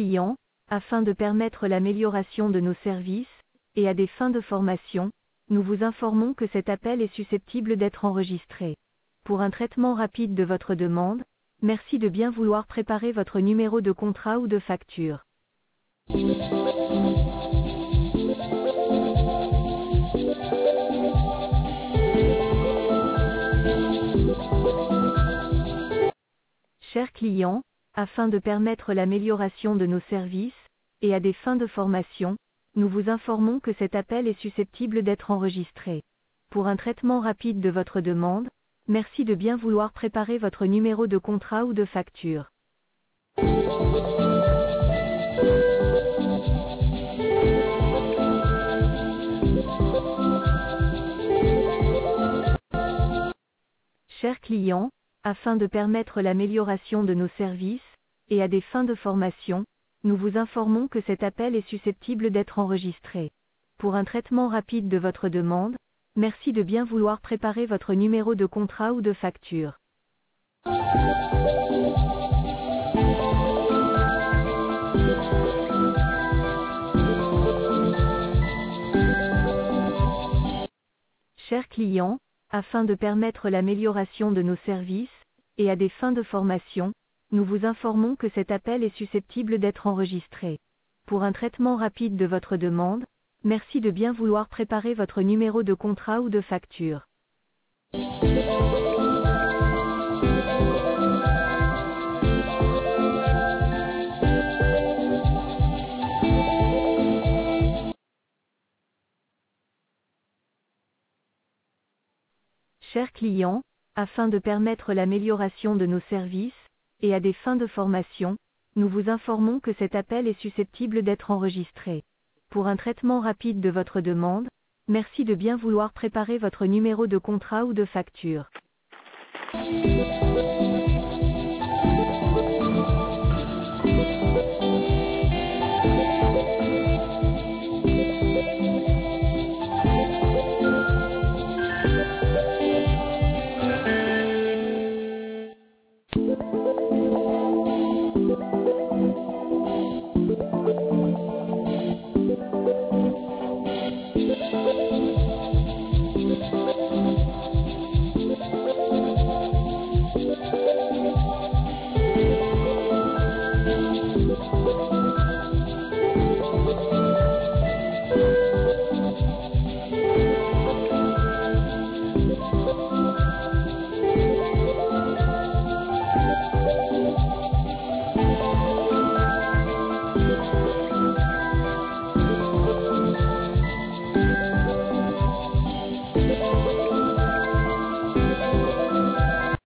clients, afin de permettre l'amélioration de nos services, et à des fins de formation, nous vous informons que cet appel est susceptible d'être enregistré. Pour un traitement rapide de votre demande, merci de bien vouloir préparer votre numéro de contrat ou de facture. Chers clients, afin de permettre l'amélioration de nos services, et à des fins de formation, nous vous informons que cet appel est susceptible d'être enregistré. Pour un traitement rapide de votre demande, merci de bien vouloir préparer votre numéro de contrat ou de facture. Chers clients, afin de permettre l'amélioration de nos services, et à des fins de formation, nous vous informons que cet appel est susceptible d'être enregistré. Pour un traitement rapide de votre demande, merci de bien vouloir préparer votre numéro de contrat ou de facture. Chers clients, afin de permettre l'amélioration de nos services, et à des fins de formation, nous vous informons que cet appel est susceptible d'être enregistré. Pour un traitement rapide de votre demande, merci de bien vouloir préparer votre numéro de contrat ou de facture. Chers clients, afin de permettre l'amélioration de nos services, et à des fins de formation, nous vous informons que cet appel est susceptible d'être enregistré. Pour un traitement rapide de votre demande, merci de bien vouloir préparer votre numéro de contrat ou de facture.